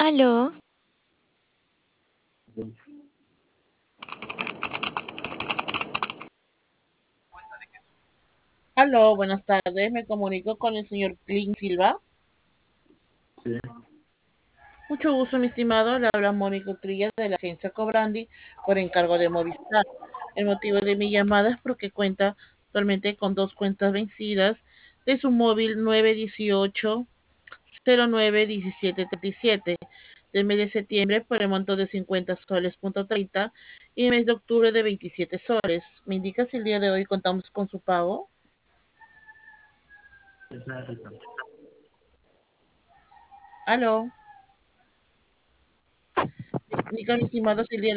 Aló, Aló, buenas tardes. Me comunico con el señor Clint Silva. Sí, Mucho gusto, mi estimado. Le habla Mónica Trilla de la agencia Cobrandi por encargo de Movistar. El motivo de mi llamada es porque cuenta actualmente con dos cuentas vencidas de su móvil 918-09-1737 del mes de septiembre por el monto de 50 soles punto 30 y el mes de octubre de 27 soles. ¿Me indica si el día de hoy contamos con su pago? es necesario. Aló. Indica, mi estimado, si el día